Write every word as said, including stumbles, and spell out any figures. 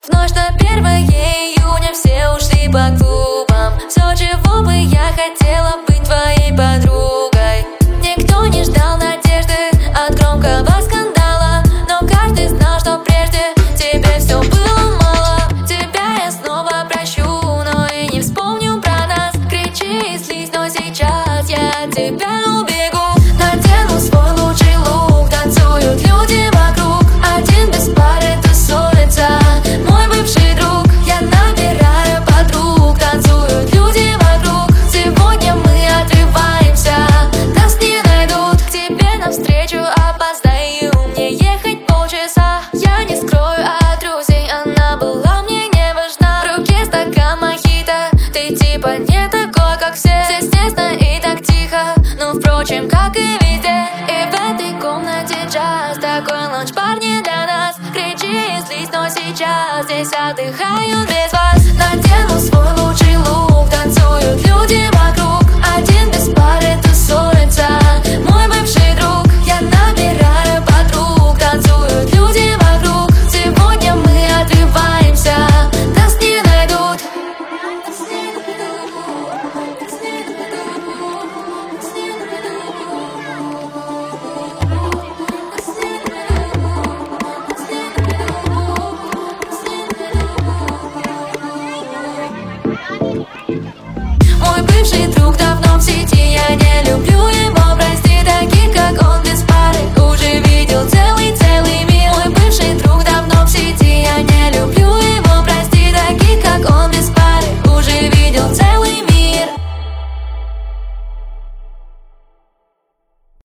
В ночь на первое июня все ушли по клубам. Все, чего бы я хотела, быть твоей подругой. Никто не ждал надежды от громкого скандала, но каждый знал, что прежде тебе все было мало. Тебя я снова прощу, но и не вспомню про нас. Кричи и злись, но сейчас я от тебя убегу. Надену свой лучший лук, танцуют люди вокруг. Один без пары тусуется мой бывший друг. Я набираю подруг, танцуют люди вокруг. Сегодня мы отрываемся, нас не найдут. К тебе навстречу опоздаю, мне ехать полчаса. Я не скрою от друзей, она была мне не важна. В руке стакан мохито, ты типа не такой, как все. Здесь тесно и так тихо, ну впрочем, как и везде. И в этой комнате джаз, такой лаунж, парни, для нас. Кричи и злись, но сейчас здесь отдыхают без вас. Надену свой лучший лук, танцуют люди вокруг.